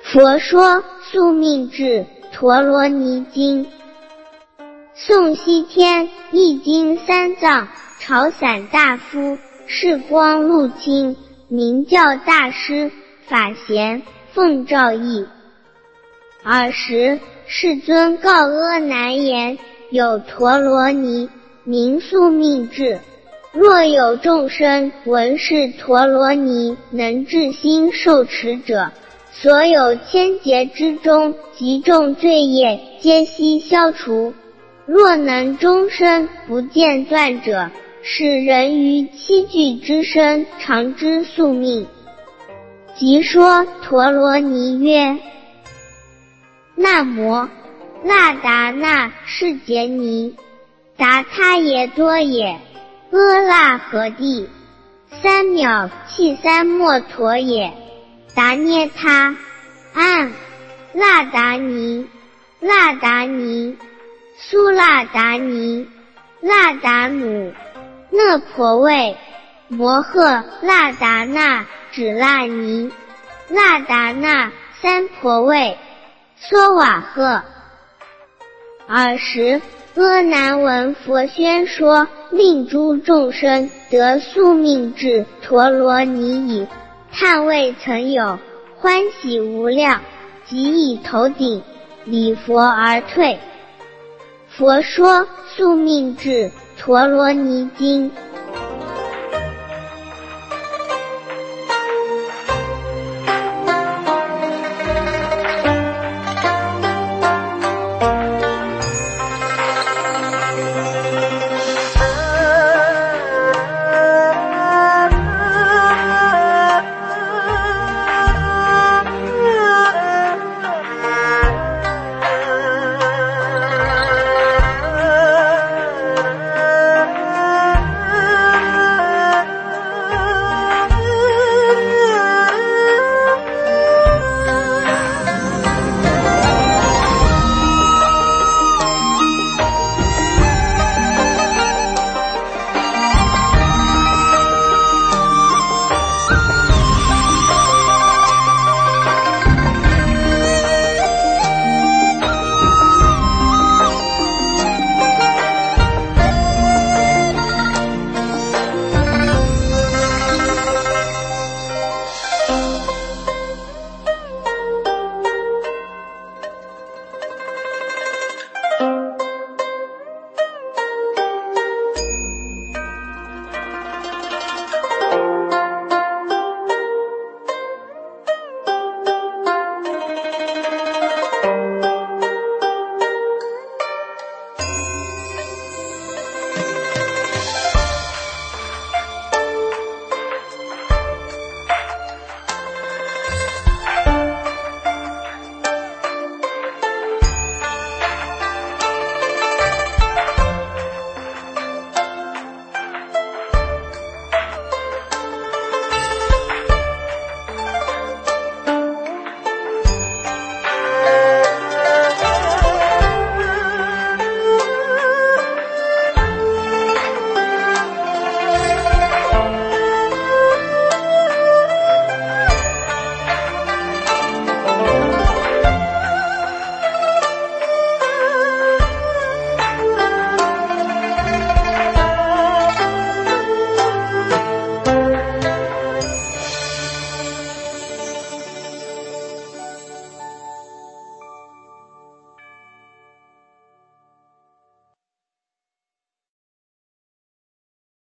佛说宿命志陀罗尼经。宋西天译经三藏朝散大夫释光禄清明教大师法贤奉诏译。尔时世尊告阿难言：有陀罗尼名宿命志，若有众生闻是陀罗尼能至心受持者，所有千劫之中极重罪业皆悉消除。若能终身不间断者，是人于七具之身常知宿命。即说陀罗尼曰：那摩那达那释迦尼达他耶多耶阿那何地三藐气三摩陀耶达捏他安那达尼那达尼苏那达尼那达努那婆卫摩诃那达那指那尼那达那三婆卫娑瓦诃。尔时阿难闻佛宣说，令诸众生得宿命志陀罗尼已，叹未曾有，欢喜无量，即以头顶礼佛而退。佛说宿命志陀罗尼经。